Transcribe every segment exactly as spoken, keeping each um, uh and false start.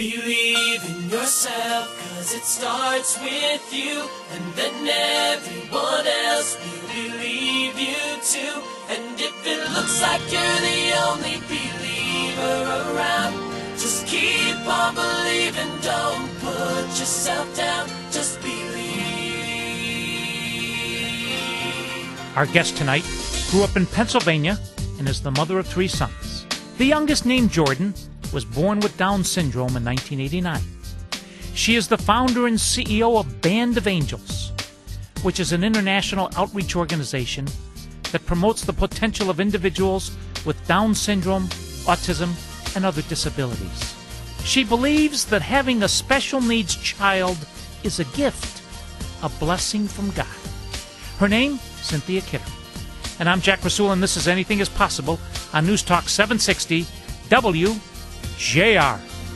Believe in yourself, cause it starts with you, and then everyone else will believe you too. And if it looks like you're the only believer around, just keep on believing, don't put yourself down, just believe. Our guest tonight grew up in Pennsylvania and is the mother of three sons. The youngest, named Jordan, was born with Down syndrome in nineteen eighty-nine. She is the founder and C E O of Band of Angels, which is an international outreach organization that promotes the potential of individuals with Down syndrome, autism, and other disabilities. She believes that having a special needs child is a gift, a blessing from God. Her name, Cynthia Kidder. And I'm Jack Rasul, and this is Anything is Possible on News Talk seven sixty W J R.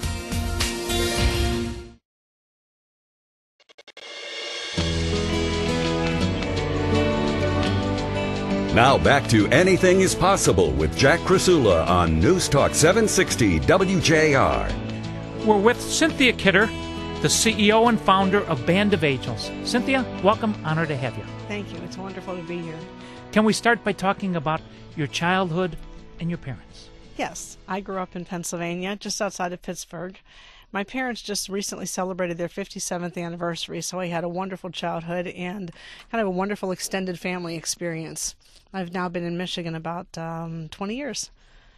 Now back to Anything is Possible with Jack Krasula on News Talk seven sixty W J R. We're with Cynthia Kidder, the C E O and founder of Band of Angels. Cynthia, welcome. Honor to have you. Thank you. It's wonderful to be here. Can we start by talking about your childhood and your parents? Yes, I grew up in Pennsylvania, just outside of Pittsburgh. My parents just recently celebrated their fifty-seventh anniversary, so I had a wonderful childhood and kind of a wonderful extended family experience. I've now been in Michigan about um, twenty years.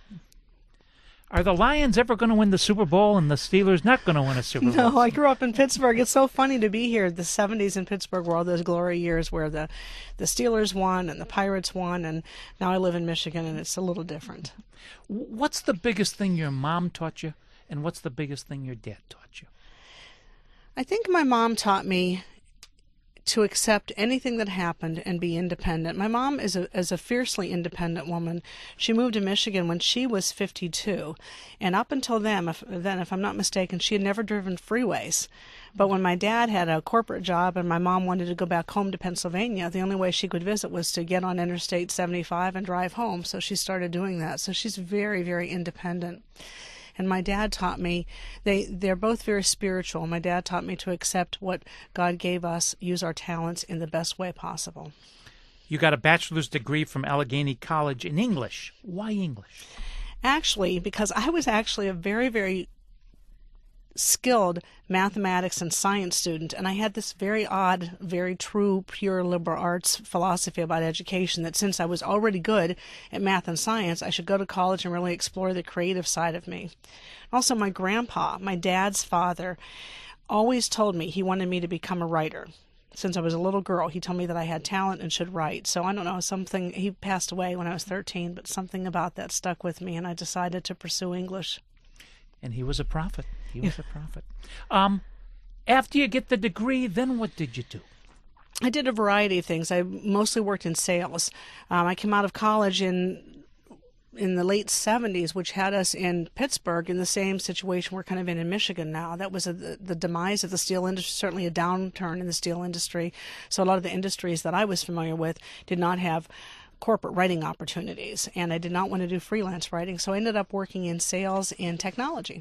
Are the Lions ever going to win the Super Bowl and the Steelers not going to win a Super Bowl? No, I grew up in Pittsburgh. It's so funny to be here. The seventies in Pittsburgh were all those glory years where the, the Steelers won and the Pirates won, and now I live in Michigan, and it's a little different. What's the biggest thing your mom taught you, and what's the biggest thing your dad taught you? I think my mom taught me to accept anything that happened and be independent. My mom is a is a fiercely independent woman. She moved to Michigan when she was fifty-two, and up until then, if, then, if I'm not mistaken, she had never driven freeways. But when my dad had a corporate job and my mom wanted to go back home to Pennsylvania, the only way she could visit was to get on Interstate seventy-five and drive home. So she started doing that. So she's very, very independent. And my dad taught me, they, they're both very spiritual. My dad taught me to accept what God gave us, use our talents in the best way possible. You got a bachelor's degree from Allegheny College in English. Why English? Actually, because I was actually a very, very skilled mathematics and science student, and I had this very odd, very true, pure liberal arts philosophy about education that since I was already good at math and science, I should go to college and really explore the creative side of me. Also, my grandpa, my dad's father, always told me he wanted me to become a writer. Since I was a little girl, he told me that I had talent and should write. So I don't know, something, he passed away when I was thirteen, but something about that stuck with me, and I decided to pursue English. And he was a prophet. He was a prophet. Um, after you get the degree, then what did you do? I did a variety of things. I mostly worked in sales. Um, I came out of college in in the late seventies, which had us in Pittsburgh in the same situation we're kind of in in Michigan now. That was a, the, the demise of the steel industry, certainly a downturn in the steel industry. So a lot of the industries that I was familiar with did not have corporate writing opportunities, and I did not want to do freelance writing, so I ended up working in sales and technology.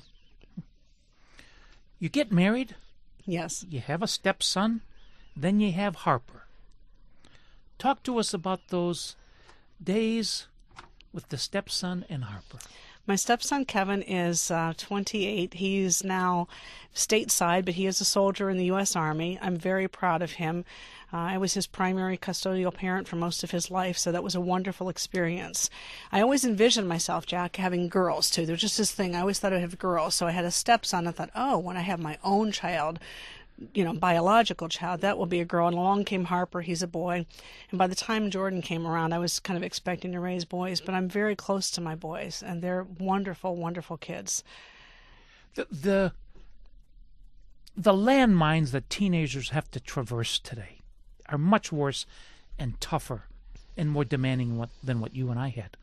You get married. Yes. You have a stepson. Then you have Harper. Talk to us about those days with the stepson and Harper. My stepson Kevin is uh, twenty-eight. He's now stateside, but he is a soldier in the U S Army. I'm very proud of him. Uh, I was his primary custodial parent for most of his life, so that was a wonderful experience. I always envisioned myself, Jack, having girls, too. There's just this thing. I always thought I'd have girls, so I had a stepson. I thought, oh, when I have my own child, you know, biological child, that will be a girl. And along came Harper. He's a boy. And by the time Jordan came around, I was kind of expecting to raise boys, but I'm very close to my boys, and they're wonderful, wonderful kids. The the, the landmines that teenagers have to traverse today are much worse and tougher and more demanding what, than what you and I had.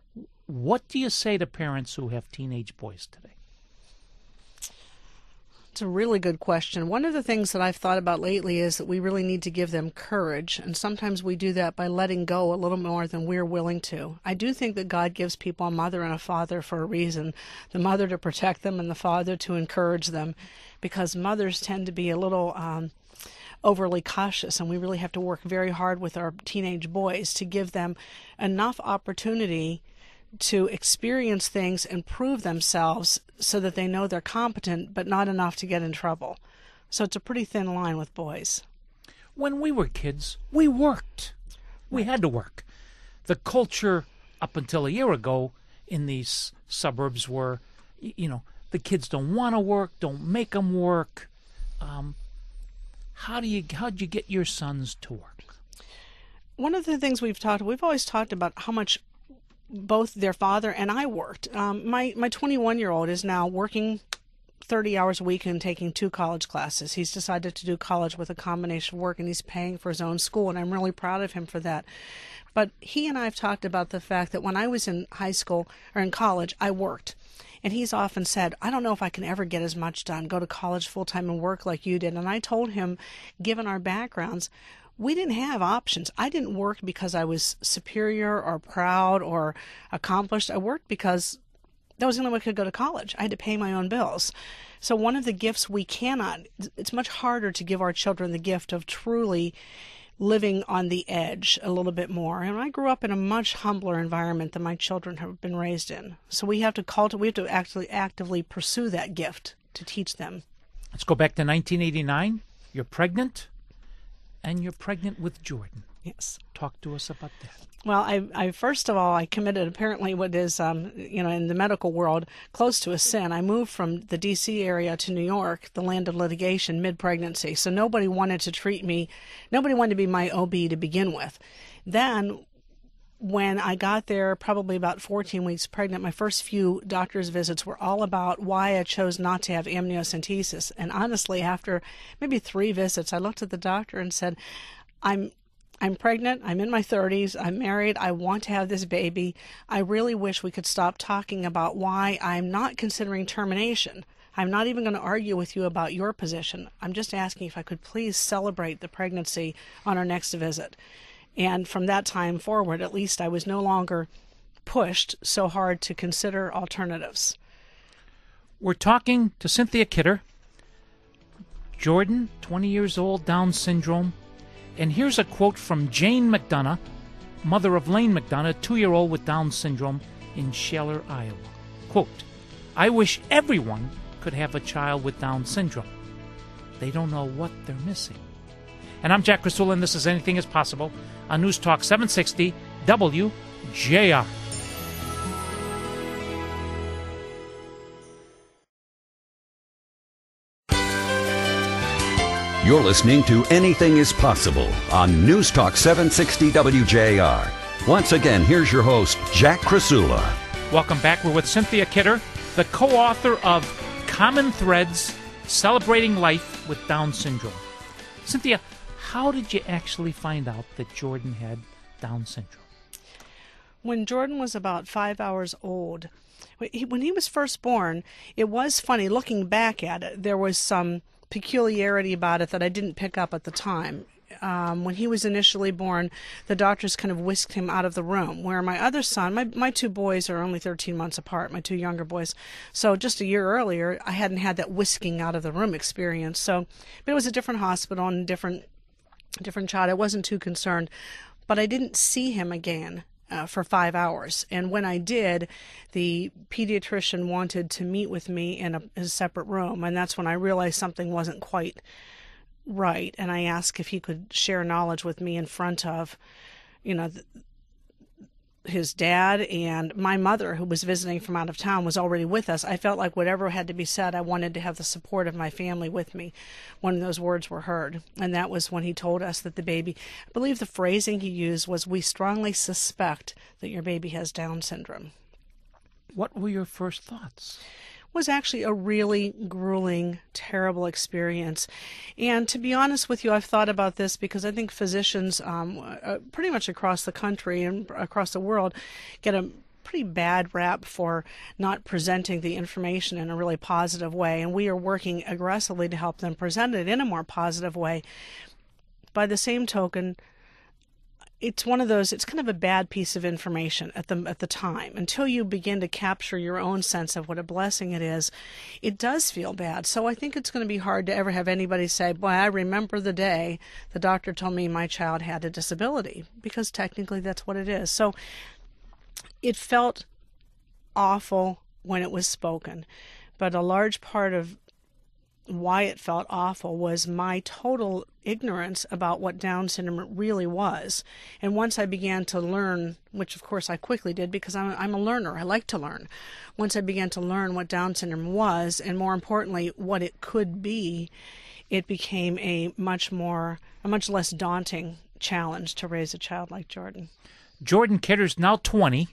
What do you say to parents who have teenage boys today? It's a really good question. One of the things that I've thought about lately is that we really need to give them courage, and sometimes we do that by letting go a little more than we're willing to. I do think that God gives people a mother and a father for a reason, the mother to protect them and the father to encourage them, because mothers tend to be a little um, overly cautious, and we really have to work very hard with our teenage boys to give them enough opportunity to experience things and prove themselves so that they know they're competent, but not enough to get in trouble. So it's a pretty thin line with boys. When we were kids, we worked. We had to work. The culture up until a year ago in these suburbs were, you know, the kids don't want to work, don't make them work. Um, how do you, how'd you get your sons to work? One of the things we've talked, we've always talked about how much both their father and I worked. Um, my my twenty-one-year-old is now working thirty hours a week and taking two college classes. He's decided to do college with a combination of work, and he's paying for his own school, and I'm really proud of him for that. But he and I have talked about the fact that when I was in high school or in college, I worked. And he's often said, I don't know if I can ever get as much done, go to college full-time and work like you did. And I told him, given our backgrounds, we didn't have options. I didn't work because I was superior or proud or accomplished. I worked because that was the only way I could go to college. I had to pay my own bills. So one of the gifts we cannot, it's much harder to give our children the gift of truly living on the edge a little bit more. And I grew up in a much humbler environment than my children have been raised in. So we have to cultivate, we have to actually actively pursue that gift to teach them. Let's go back to nineteen eighty-nine. You're pregnant. And you're pregnant with Jordan. Yes. Talk to us about that. Well, I, I first of all, I committed apparently what is, um, you know, in the medical world, close to a sin. I moved from the D C area to New York, the land of litigation, mid-pregnancy. So nobody wanted to treat me, nobody wanted to be my O B to begin with. Then when I got there, probably about fourteen weeks pregnant, my first few doctor's visits were all about why I chose not to have amniocentesis. And honestly, after maybe three visits, I looked at the doctor and said, I'm I'm pregnant, I'm in my thirties, I'm married, I want to have this baby. I really wish we could stop talking about why I'm not considering termination. I'm not even going to argue with you about your position. I'm just asking if I could please celebrate the pregnancy on our next visit. And from that time forward, at least, I was no longer pushed so hard to consider alternatives. We're talking to Cynthia Kidder. Jordan, twenty years old, Down syndrome. And here's a quote from Jane McDonough, mother of Lane McDonough, a two-year-old with Down syndrome in Shaler, Iowa. Quote, I wish everyone could have a child with Down syndrome. They don't know what they're missing. And I'm Jack Krasula, and this is Anything is Possible on News Talk seven sixty W J R. You're listening to Anything is Possible on News Talk seven sixty W J R. Once again, here's your host, Jack Krasula. Welcome back. We're with Cynthia Kidder, the co-author of Common Threads, Celebrating Life with Down Syndrome. Cynthia, how did you actually find out that Jordan had Down syndrome? When Jordan was about five hours old, when he was first born, it was funny. Looking back at it, there was some peculiarity about it that I didn't pick up at the time. Um, when he was initially born, the doctors kind of whisked him out of the room, where my other son, my, my two boys are only thirteen months apart, my two younger boys. So just a year earlier, I hadn't had that whisking out of the room experience. So, but it was a different hospital and a different, different child. I wasn't too concerned, but I didn't see him again uh, for five hours. And when I did, the pediatrician wanted to meet with me in a, in a separate room, and that's when I realized something wasn't quite right. And I asked if he could share knowledge with me in front of, you know, th- his dad and my mother, who was visiting from out of town, was already with us. I felt like whatever had to be said, I wanted to have the support of my family with me when those words were heard. And that was when he told us that the baby, I believe the phrasing he used was, we strongly suspect that your baby has Down syndrome. What were your first thoughts? Was actually a really grueling, terrible experience. And to be honest with you, I've thought about this because I think physicians um, uh, pretty much across the country and across the world get a pretty bad rap for not presenting the information in a really positive way, and we are working aggressively to help them present it in a more positive way. By the same token, it's one of those, it's kind of a bad piece of information at the at the time. Until you begin to capture your own sense of what a blessing it is, it does feel bad. So I think it's going to be hard to ever have anybody say, boy, I remember the day the doctor told me my child had a disability, because technically that's what it is. So it felt awful when it was spoken, but a large part of why it felt awful was my total ignorance about what Down syndrome really was. And once I began to learn, which of course I quickly did because I'm, I'm a learner, I like to learn. Once I began to learn what Down syndrome was, and more importantly, what it could be, it became a much more, a much less daunting challenge to raise a child like Jordan. Jordan Kidder's now twenty.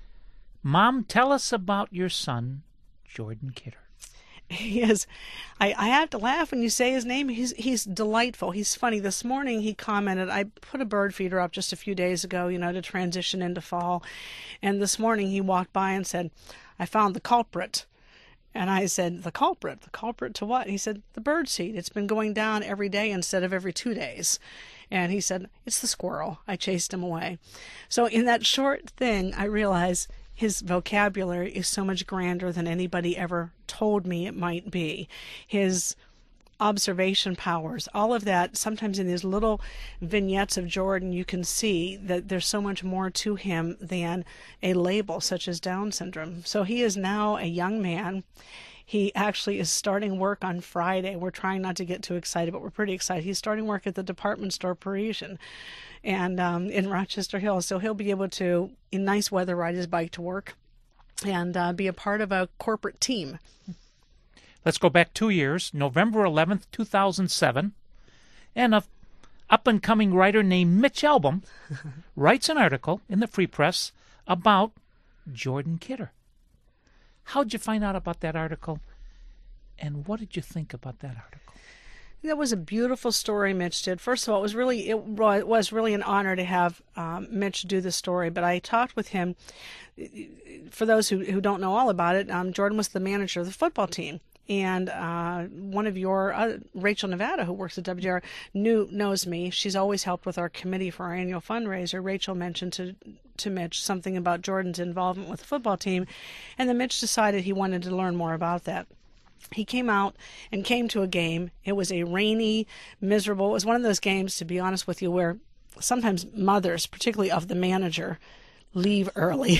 Mom, tell us about your son, Jordan Kidder. He is, I, I have to laugh when you say his name. He's he's delightful. He's funny. This morning he commented, I put a bird feeder up just a few days ago, you know, to transition into fall. And this morning he walked by and said, I found the culprit. And I said, the culprit? The culprit to what? He said, the bird seed. It's been going down every day instead of every two days. And he said, it's the squirrel. I chased him away. So in that short thing, I realized his vocabulary is so much grander than anybody ever told me it might be. His observation powers, all of that, sometimes in these little vignettes of Jordan, you can see that there's so much more to him than a label such as Down syndrome. So he is now a young man. He actually is starting work on Friday. We're trying not to get too excited, but we're pretty excited. He's starting work at the department store Parisian and um, in Rochester Hills. So he'll be able to, in nice weather, ride his bike to work and uh, be a part of a corporate team. Let's go back two years, November eleventh, two thousand seven, and a up-and-coming writer named Mitch Albom writes an article in the Free Press about Jordan Kidder. How'd you find out about that article, and what did you think about that article? That was a beautiful story Mitch did. First of all, it was really it was really an honor to have um, Mitch do the story. But I talked with him. For those who, who don't know all about it, um, Jordan was the manager of the football team. And uh, one of your, uh, Rachel Nevada, who works at W J R, knew, knows me. She's always helped with our committee for our annual fundraiser. Rachel mentioned to to Mitch something about Jordan's involvement with the football team, and then Mitch decided he wanted to learn more about that. He came out and came to a game. It was a rainy, miserable, it was one of those games, to be honest with you, where sometimes mothers, particularly of the manager, leave early.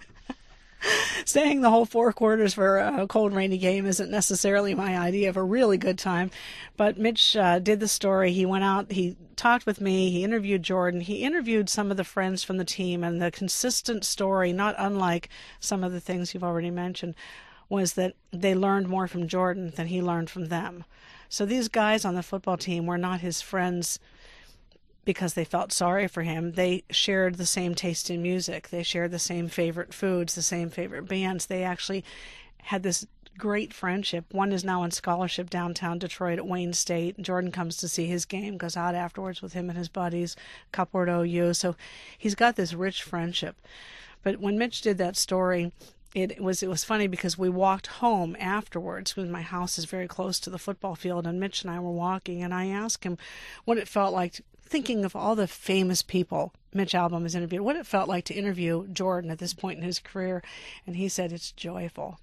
Staying the whole four quarters for a cold, rainy game isn't necessarily my idea of a really good time. But Mitch uh, did the story. He went out, he talked with me, he interviewed Jordan, he interviewed some of the friends from the team, and the consistent story, not unlike some of the things you've already mentioned, was that they learned more from Jordan than he learned from them. So these guys on the football team were not his friends because they felt sorry for him. They shared the same taste in music. They shared the same favorite foods, the same favorite bands. They actually had this great friendship. One is now in scholarship downtown Detroit at Wayne State. Jordan comes to see his game, goes out afterwards with him and his buddies, a couple at O U. So he's got this rich friendship. But when Mitch did that story, It was it was funny because we walked home afterwards, because my house is very close to the football field, and Mitch and I were walking, and I asked him what it felt like, thinking of all the famous people Mitch Albom has interviewed, what it felt like to interview Jordan at this point in his career, and he said it's joyful.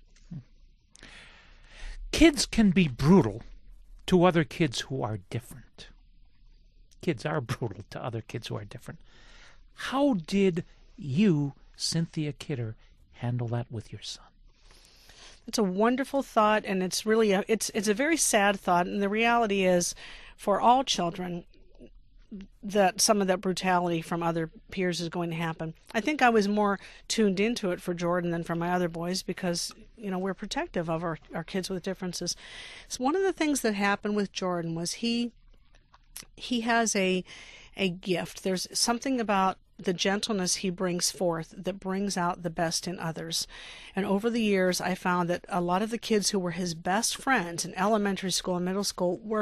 Kids can be brutal to other kids who are different. Kids are brutal to other kids who are different. How did you, Cynthia Kidder, handle that with your son? It's a wonderful thought, and it's really a, it's it's a very sad thought. And the reality is, for all children, that some of that brutality from other peers is going to happen. I think I was more tuned into it for Jordan than for my other boys because, you know, we're protective of our, our kids with differences. So one of the things that happened with Jordan was he he has a a gift. There's something about the gentleness he brings forth that brings out the best in others. And over the years, I found that a lot of the kids who were his best friends in elementary school and middle school were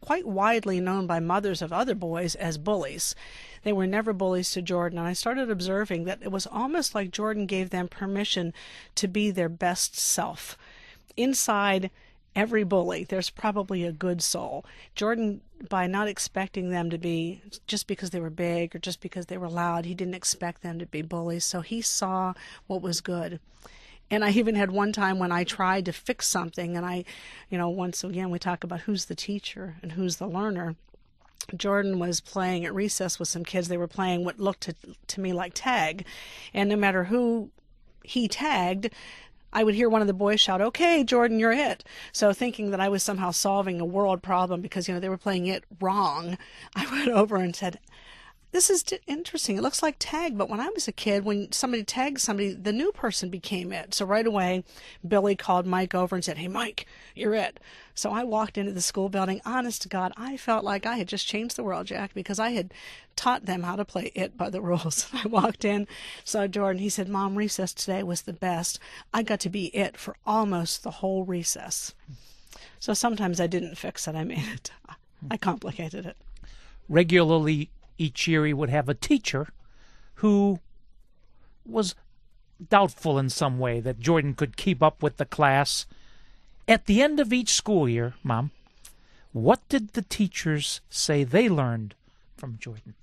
quite widely known by mothers of other boys as bullies. They were never bullies to Jordan, and I started observing that it was almost like Jordan gave them permission to be their best self. Inside every bully, there's probably a good soul. Jordan, by not expecting them to be, just because they were big or just because they were loud, he didn't expect them to be bullies, so he saw what was good. And I even had one time when I tried to fix something, and I, you know, once again, we talk about who's the teacher and who's the learner. Jordan was playing at recess with some kids. They were playing what looked to, to me like tag. And no matter who he tagged, I would hear one of the boys shout, "Okay, Jordan, you're it." So thinking that I was somehow solving a world problem because, you know, they were playing it wrong, I went over and said, "This is interesting. It looks like tag, but when I was a kid, when somebody tagged somebody, the new person became it." So right away, Billy called Mike over and said, "Hey, Mike, you're it." So I walked into the school building. Honest to God, I felt like I had just changed the world, Jack, because I had taught them how to play it by the rules. I walked in, saw Jordan. He said, "Mom, recess today was the best. I got to be it for almost the whole recess." So sometimes I didn't fix it. I made it. I complicated it. Regularly each year he would have a teacher who was doubtful in some way that Jordan could keep up with the class. At the end of each school year, Mom, what did the teachers say they learned from Jordan?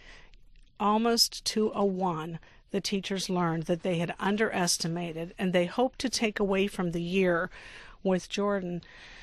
Almost to a one, the teachers learned that they had underestimated, and they hoped to take away from the year with Jordan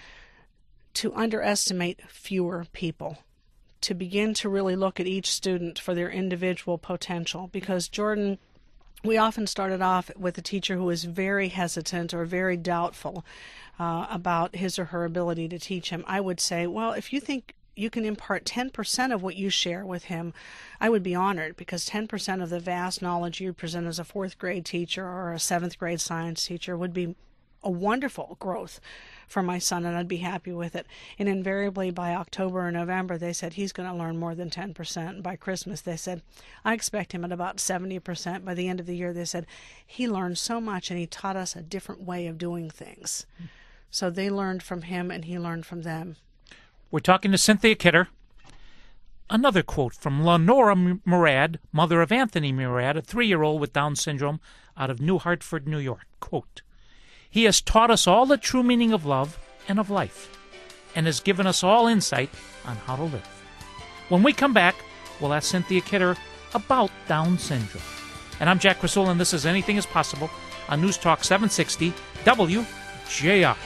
to underestimate fewer people, to begin to really look at each student for their individual potential. Because Jordan, we often started off with a teacher who was very hesitant or very doubtful uh, about his or her ability to teach him. I would say, well, if you think you can impart ten percent of what you share with him, I would be honored, because ten percent of the vast knowledge you present as a fourth grade teacher or a seventh grade science teacher would be a wonderful growth for my son, and I'd be happy with it. And invariably by October or November, they said he's going to learn more than ten percent. By Christmas, they said, I expect him at about seventy percent. By the end of the year, they said, he learned so much and he taught us a different way of doing things. So they learned from him and he learned from them. We're talking to Cynthia Kidder. Another quote from Lenora Murad, mother of Anthony Murad, a three-year-old with Down syndrome out of New Hartford, New York. Quote, "He has taught us all the true meaning of love and of life, and has given us all insight on how to live." When we come back, we'll ask Cynthia Kidder about Down syndrome. And I'm Jack Krasula, and this is Anything is Possible on News Talk seven sixty W J R.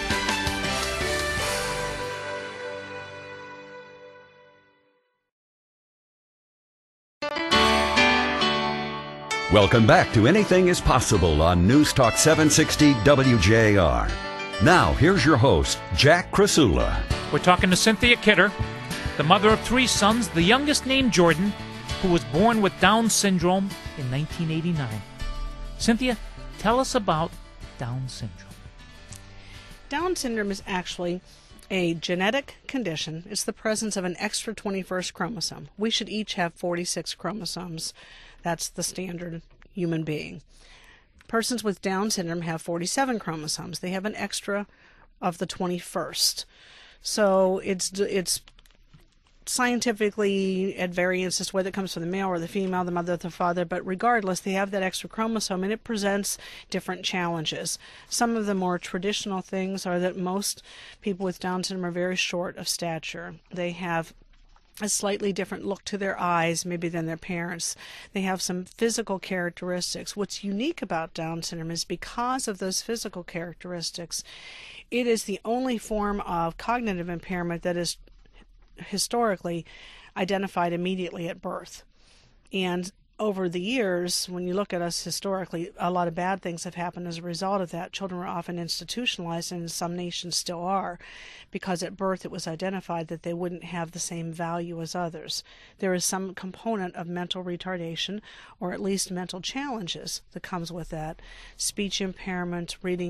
Welcome back to Anything is Possible on News Talk seven sixty W J R. Now, here's your host, Jack Krasula. We're talking to Cynthia Kidder, the mother of three sons, the youngest named Jordan, who was born with Down syndrome in nineteen eighty-nine. Cynthia, tell us about Down syndrome. Down syndrome is actually a genetic condition. It's the presence of an extra twenty-first chromosome. We should each have forty-six chromosomes. That's the standard human being. Persons with Down syndrome have forty-seven chromosomes. They have an extra of the twenty-first. So it's it's scientifically at variance as to whether it comes from the male or the female, the mother or the father, but regardless, they have that extra chromosome, and it presents different challenges. Some of the more traditional things are that most people with Down syndrome are very short of stature. They have a slightly different look to their eyes maybe than their parents. They have some physical characteristics. What's unique about Down syndrome is because of those physical characteristics, it is the only form of cognitive impairment that is historically identified immediately at birth. And over the years, when you look at us historically, a lot of bad things have happened as a result of that. Children were often institutionalized, and some nations still are, because at birth it was identified that they wouldn't have the same value as others. There is some component of mental retardation, or at least mental challenges, that comes with that. Speech impairment, reading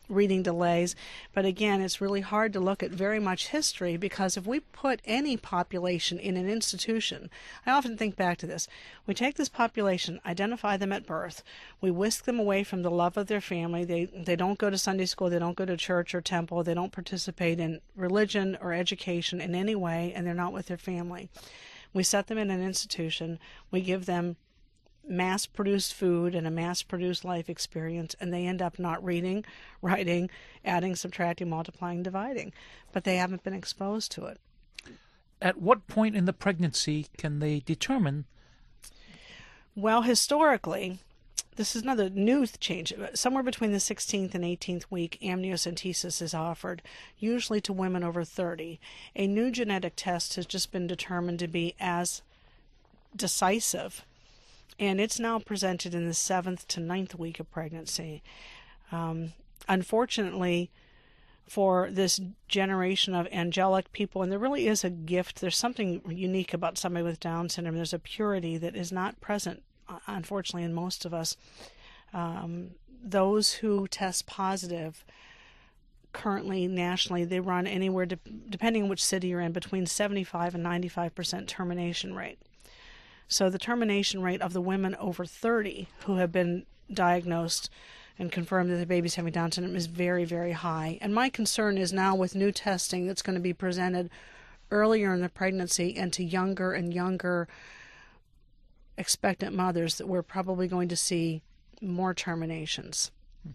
reading delays. But again, it's really hard to look at very much history, because if we put any population in an institution, I often think back to this. We take this population, identify them at birth, we whisk them away from the love of their family. They, they don't go to Sunday school, they don't go to church or temple, they don't participate in religion or education in any way, and they're not with their family. We set them in an institution, we give them mass-produced food and a mass-produced life experience, and they end up not reading, writing, adding, subtracting, multiplying, dividing. But they haven't been exposed to it. At what point in the pregnancy can they determine? Well, historically, this is another new change. Somewhere between the sixteenth and eighteenth week, amniocentesis is offered, usually to women over thirty. A new genetic test has just been determined to be as decisive, and it's now presented in the seventh to ninth week of pregnancy. Um, unfortunately, for this generation of angelic people, and there really is a gift, there's something unique about somebody with Down syndrome. There's a purity that is not present, unfortunately, in most of us. Um, those who test positive currently nationally, they run anywhere, de- depending on which city you're in, between seventy-five and ninety-five percent termination rate. So the termination rate of the women over thirty who have been diagnosed and confirmed that the baby's having Down syndrome is very, very high. And my concern is now with new testing that's going to be presented earlier in the pregnancy and to younger and younger expectant mothers, that we're probably going to see more terminations.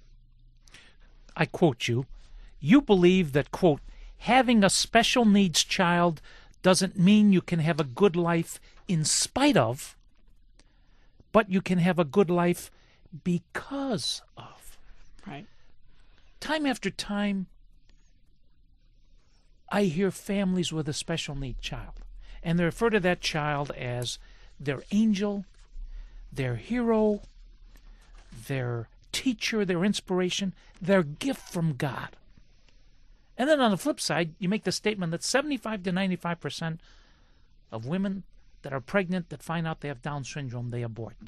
I quote you. You believe that, quote, having a special needs child doesn't mean you can have a good life in spite of, but you can have a good life because of. Right. Time after time, I hear families with a special need child, and they refer to that child as their angel, their hero, their teacher, their inspiration, their gift from God. And then on the flip side, you make the statement that seventy-five to ninety-five percent of women that are pregnant that find out they have Down syndrome, they abort.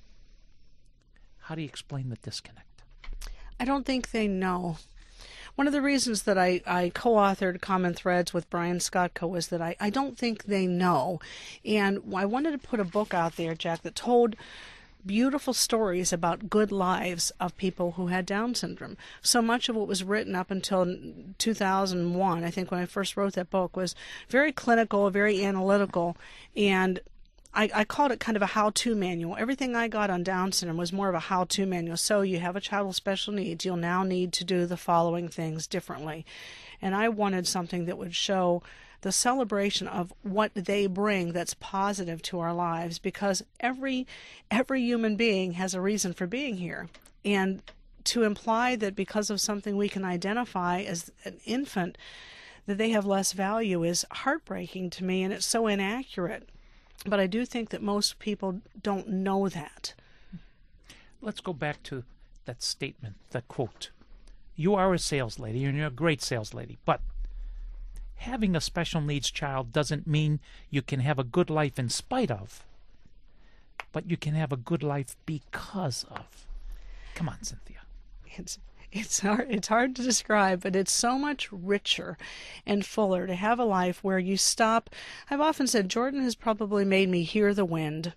How do you explain the disconnect? I don't think they know. One of the reasons that I, I co-authored Common Threads with Brian Skotko was that I, I don't think they know. And I wanted to put a book out there, Jack, that told beautiful stories about good lives of people who had Down syndrome. So much of what was written up until two thousand one, I think when I first wrote that book, was very clinical, very analytical, and I, I called it kind of a how-to manual. Everything I got on Down syndrome was more of a how-to manual. So you have a child with special needs, you'll now need to do the following things differently. And I wanted something that would show the celebration of what they bring that's positive to our lives, because every every human being has a reason for being here. And to imply that because of something we can identify as an infant that they have less value is heartbreaking to me, and it's so inaccurate. But I do think that most people don't know that. Let's go back to that statement, that quote. You are a sales lady, and you're a great sales lady, but having a special needs child doesn't mean you can have a good life in spite of, but you can have a good life because of. Come on, Cynthia. It's it's hard it's hard to describe, but it's so much richer and fuller to have a life where you stop. I've often said Jordan has probably made me hear the wind,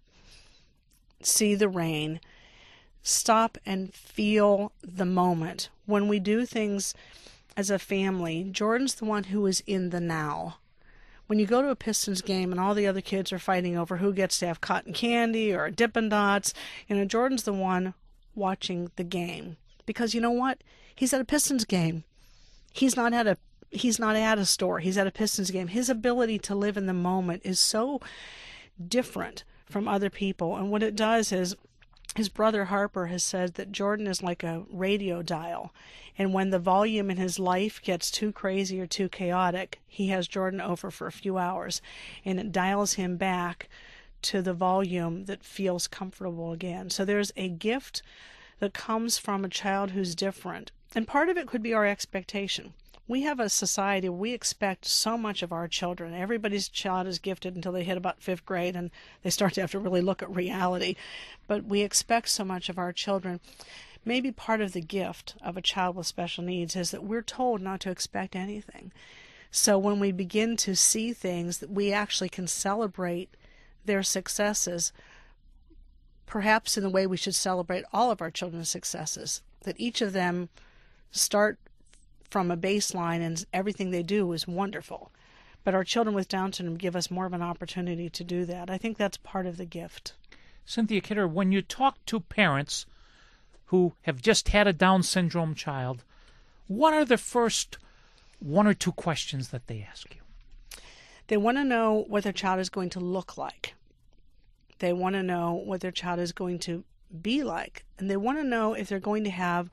see the rain, stop and feel the moment. When we do things as a family, Jordan's the one who is in the now. When you go to a Pistons game and all the other kids are fighting over who gets to have cotton candy or Dippin' Dots, you know, Jordan's the one watching the game. Because you know what? He's at a Pistons game. He's not at a he's not at a store. He's at a Pistons game. His ability to live in the moment is so different from other people. And what it does is, his brother Harper has said that Jordan is like a radio dial. And when the volume in his life gets too crazy or too chaotic, he has Jordan over for a few hours. And it dials him back to the volume that feels comfortable again. So there's a gift that comes from a child who's different. And part of it could be our expectation. We have a society where we expect so much of our children. Everybody's child is gifted until they hit about fifth grade and they start to have to really look at reality. But we expect so much of our children maybe part of the gift of a child with special needs is that we're told not to expect anything. So when we begin to see things, that we actually can celebrate their successes, perhaps in the way we should celebrate all of our children's successes, that each of them start from a baseline and everything they do is wonderful. But our children with Down syndrome give us more of an opportunity to do that. I think that's part of the gift. Cynthia Kidder, when you talk to parents who have just had a Down syndrome child, what are the first one or two questions that they ask you? They want to know what their child is going to look like. They want to know what their child is going to be like. And they want to know if they're going to have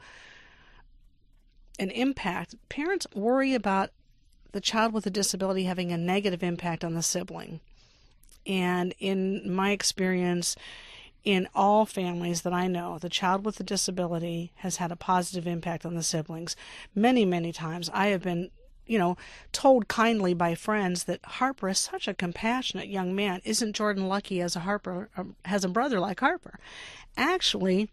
an impact. Parents worry about the child with a disability having a negative impact on the sibling. And in my experience, in all families that I know, the child with a disability has had a positive impact on the siblings. Many, many times I have been, you know, told kindly by friends that Harper is such a compassionate young man. Isn't Jordan lucky as a Harper has a brother like Harper? Actually,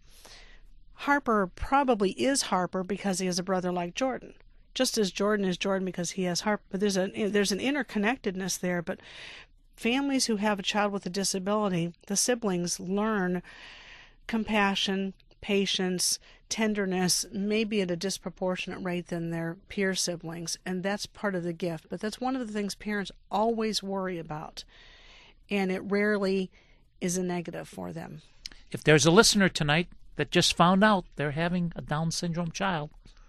Harper probably is Harper because he has a brother like Jordan. Just as Jordan is Jordan because he has Harper. But there's a there's an interconnectedness there. But families who have a child with a disability, the siblings learn compassion, patience, tenderness, maybe at a disproportionate rate than their peer siblings, and that's part of the gift. But that's one of the things parents always worry about, and it rarely is a negative for them. If there's a listener tonight that just found out they're having a Down syndrome child,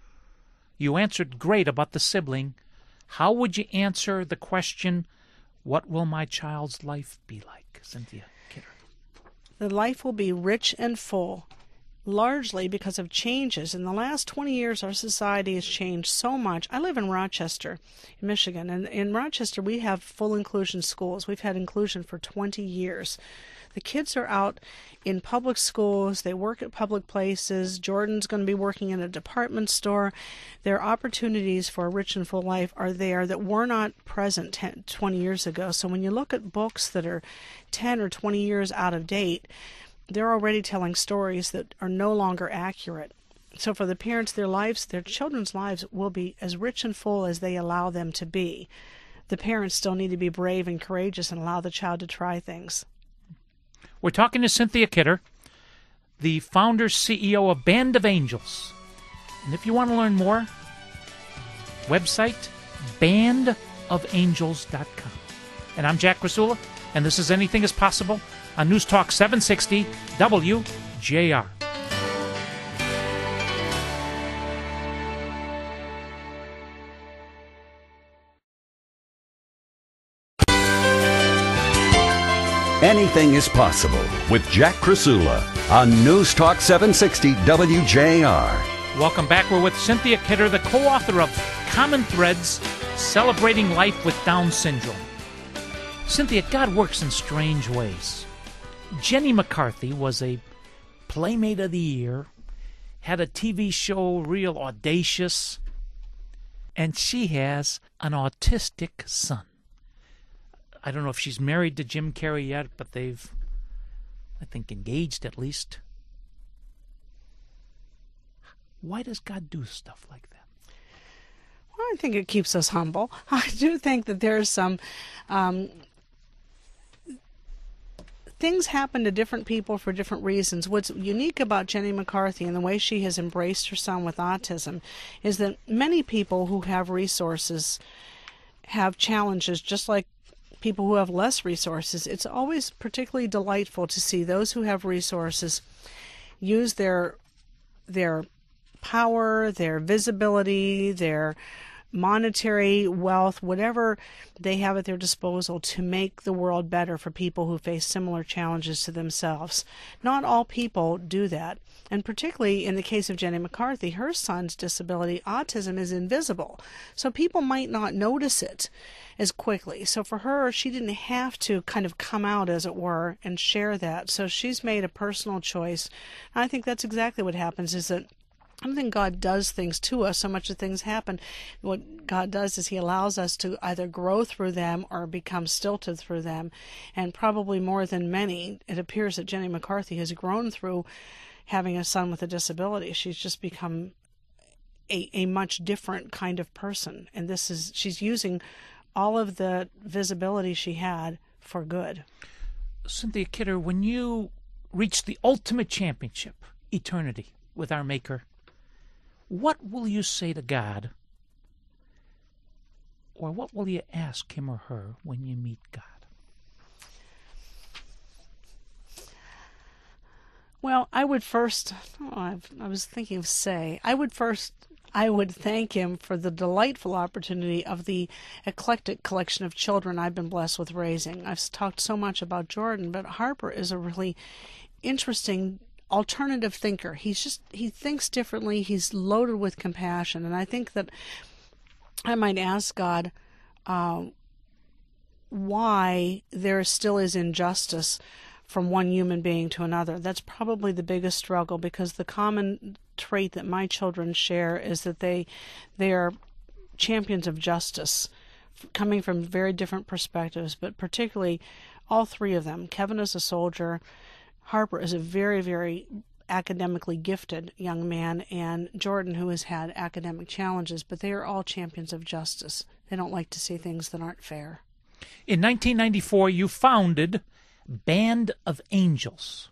you answered great about the sibling. How would you answer the question, what will my child's life be like, Cynthia Kidder? The life will be rich and full, largely because of changes. In the last twenty years, our society has changed so much. I live in Rochester, Michigan, and in Rochester we have full inclusion schools. We've had inclusion for twenty years. The kids are out in public schools. They work at public places. Jordan's going to be working in a department store. Their opportunities for a rich and full life are there that were not present ten, twenty years ago. So when you look at books that are ten or twenty years out of date, they're already telling stories that are no longer accurate. So for the parents, their lives, their children's lives will be as rich and full as they allow them to be. The parents still need to be brave and courageous and allow the child to try things. We're talking to Cynthia Kidder, the founder, C E O of Band of Angels. And if you want to learn more, website band of angels dot com. And I'm Jack Krasula, and this is Anything is Possible on News Talk seven sixty W J R. Anything is Possible with Jack Krasula on News Talk seven sixty W J R. Welcome back. We're with Cynthia Kidder, the co-author of Common Threads, Celebrating Life with Down Syndrome. Cynthia, God works in strange ways. Jenny McCarthy was a Playmate of the Year, had a T V show, real audacious, and she has an autistic son. I don't know if she's married to Jim Carrey yet, but they've, I think, engaged at least. Why does God do stuff like that? Well, I think it keeps us humble. I do think that there's some um, things happen to different people for different reasons. What's unique about Jenny McCarthy and the way she has embraced her son with autism is that many people who have resources have challenges just like people who have less resources. It's always particularly delightful to see those who have resources use their their power, their visibility, their monetary wealth, whatever they have at their disposal to make the world better for people who face similar challenges to themselves. Not all people do that. And particularly in the case of Jenny McCarthy, her son's disability, autism, is invisible. So people might not notice it as quickly. So for her, she didn't have to kind of come out, as it were, and share that. So she's made a personal choice. And I think that's exactly what happens, is that I don't think God does things to us so much that things happen. What God does is he allows us to either grow through them or become stilted through them. And probably more than many, it appears that Jenny McCarthy has grown through having a son with a disability. She's just become a, a much different kind of person. And this is, she's using all of the visibility she had for good. Cynthia Kidder, when you reach the ultimate championship, eternity, with our Maker, what will you say to God? Or what will you ask him or her when you meet God? Well, I would first, oh, I've, I was thinking of say, I would first, I would thank him for the delightful opportunity of the eclectic collection of children I've been blessed with raising. I've talked so much about Jordan, but Harper is a really interesting alternative thinker. He's just, he thinks differently. He's loaded with compassion. And I think that I might ask God uh, why there still is injustice from one human being to another. That's probably the biggest struggle, because the common trait that my children share is that they they are champions of justice, coming from very different perspectives, but particularly all three of them. Kevin is a soldier. Harper is a very, very academically gifted young man, and Jordan, who has had academic challenges, but they are all champions of justice. They don't like to see things that aren't fair. In nineteen ninety-four, you founded Band of Angels,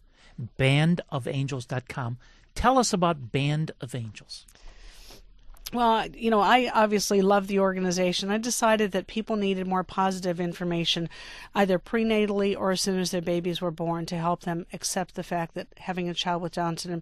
band of angels dot com. Tell us about Band of Angels. Well, you know, I obviously love the organization. I decided that people needed more positive information, either prenatally or as soon as their babies were born, to help them accept the fact that having a child with Down syndrome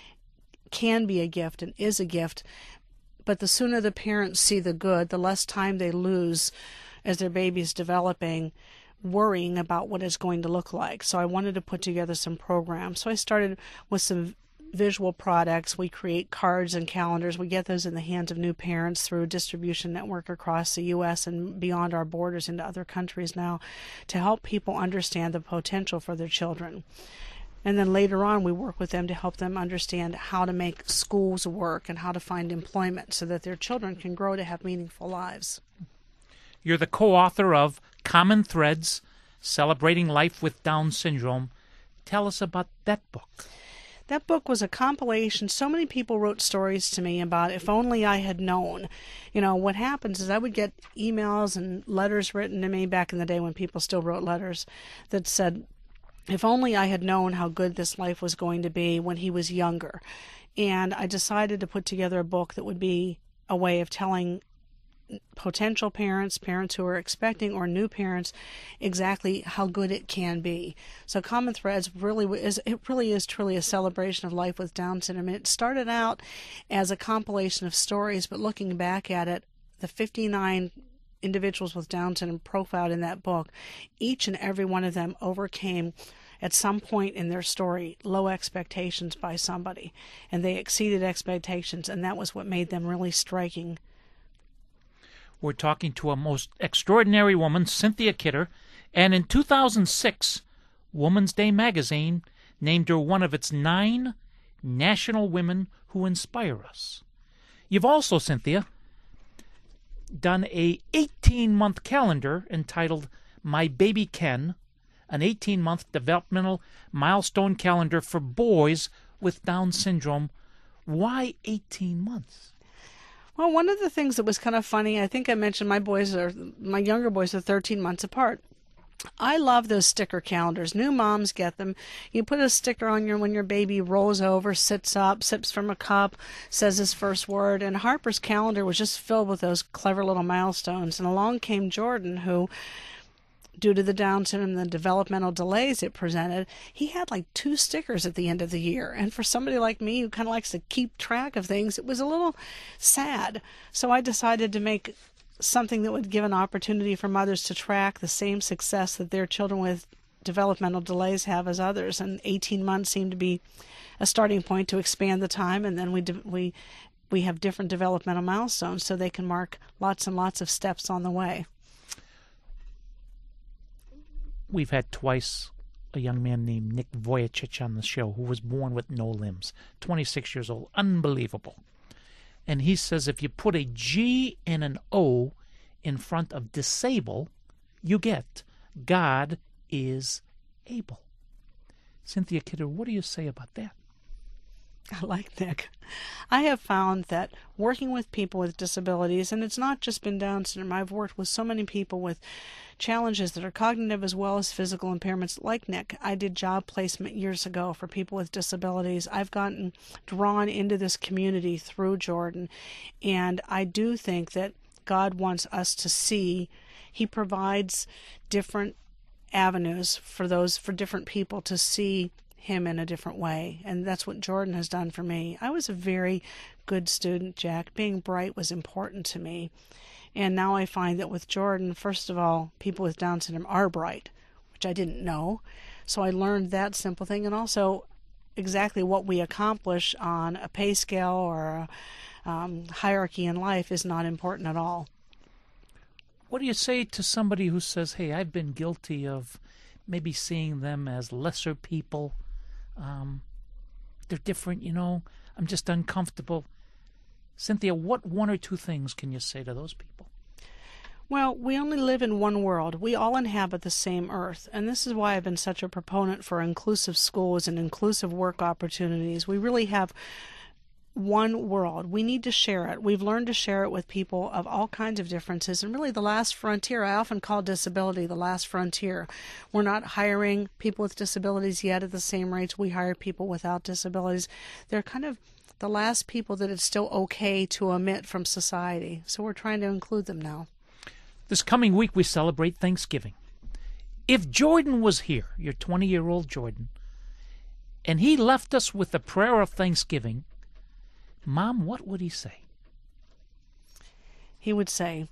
can be a gift and is a gift. But the sooner the parents see the good, the less time they lose as their baby's developing, worrying about what it's going to look like. So I wanted to put together some programs. So I started with some visual products. We create cards and calendars. We get those in the hands of new parents through a distribution network across the U S and beyond our borders into other countries now, to help people understand the potential for their children. And then later on, we work with them to help them understand how to make schools work and how to find employment so that their children can grow to have meaningful lives. You're the co-author of Common Threads, Celebrating Life with Down Syndrome. Tell us about that book. That book was a compilation. So many people wrote stories to me about if only I had known. You know, what happens is I would get emails and letters written to me back in the day when people still wrote letters that said, if only I had known how good this life was going to be when he was younger. And I decided to put together a book that would be a way of telling potential parents, parents who are expecting, or new parents, exactly how good it can be. So Common Threads really is, it really is truly a celebration of life with Down syndrome. It started out as a compilation of stories, but looking back at it, the fifty-nine individuals with Down syndrome profiled in that book, each and every one of them overcame at some point in their story low expectations by somebody, and they exceeded expectations, and that was what made them really striking. We're talking to a most extraordinary woman, Cynthia Kidder, and in two thousand six, Woman's Day magazine named her one of its nine national women who inspire us. You've also, Cynthia, done a eighteen-month calendar entitled My Baby Ken, an eighteen-month developmental milestone calendar for boys with Down syndrome. Why eighteen months? Well, one of the things that was kind of funny, I think I mentioned my boys are, my younger boys are thirteen months apart. I love those sticker calendars. New moms get them. You put a sticker on your when your baby rolls over, sits up, sips from a cup, says his first word. And Harper's calendar was just filled with those clever little milestones. And along came Jordan, who, due to the Down syndrome and the developmental delays it presented, he had like two stickers at the end of the year. And for somebody like me who kind of likes to keep track of things, it was a little sad. So I decided to make something that would give an opportunity for mothers to track the same success that their children with developmental delays have as others. And eighteen months seemed to be a starting point to expand the time, and then we we we have different developmental milestones so they can mark lots and lots of steps on the way. We've had twice a young man named Nick Vujicic on the show who was born with no limbs, twenty-six years old, unbelievable. And he says if you put a G and an O in front of disable, you get God is able. Cynthia Kidder, what do you say about that? I like Nick. I have found that working with people with disabilities, and it's not just been Down syndrome, I've worked with so many people with challenges that are cognitive as well as physical impairments like Nick. I did job placement years ago for people with disabilities. I've gotten drawn into this community through Jordan, and I do think that God wants us to see. He provides different avenues for those, for different people to see him in a different way, and that's what Jordan has done for me. I was a very good student, Jack. Being bright was important to me, and now I find that with Jordan, first of all, people with Down syndrome are bright, which I didn't know, so I learned that simple thing, and also exactly what we accomplish on a pay scale or a um, hierarchy in life is not important at all. What do you say to somebody who says, hey, I've been guilty of maybe seeing them as lesser people? Um, they're different, you know. I'm just uncomfortable. Cynthia, what one or two things can you say to those people? Well, we only live in one world. We all inhabit the same earth, and this is why I've been such a proponent for inclusive schools and inclusive work opportunities. We really have one world. We need to share it. We've learned to share it with people of all kinds of differences, and really the last frontier. I often call disability the last frontier. We're not hiring people with disabilities yet at the same rates we hire people without disabilities. They're kind of the last people that it's still okay to omit from society, so we're trying to include them now. This coming week we celebrate Thanksgiving. If Jordan was here, your twenty-year-old Jordan, and he left us with a prayer of thanksgiving, Mom, what would he say? He would say,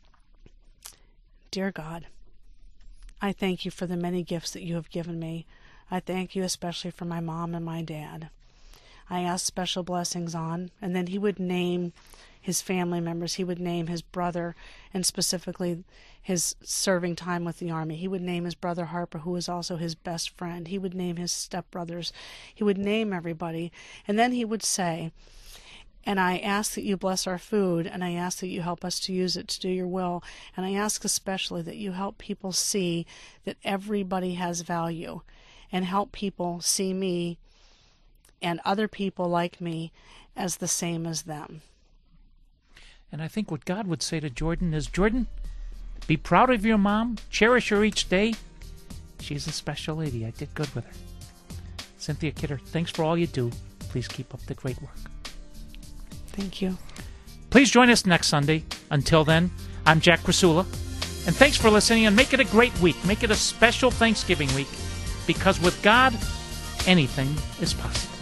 Dear God, I thank you for the many gifts that you have given me. I thank you especially for my mom and my dad. I ask special blessings on, and then he would name his family members. He would name his brother, and specifically his serving time with the Army. He would name his brother Harper, who was also his best friend. He would name his stepbrothers. He would name everybody. And then he would say, and I ask that you bless our food, and I ask that you help us to use it to do your will. And I ask especially that you help people see that everybody has value, and help people see me and other people like me as the same as them. And I think what God would say to Jordan is, Jordan, be proud of your mom. Cherish her each day. She's a special lady. I did good with her. Cynthia Kidder, thanks for all you do. Please keep up the great work. Thank you. Please join us next Sunday. Until then, I'm Jack Krasula, and thanks for listening, and make it a great week. Make it a special Thanksgiving week, because with God, anything is possible.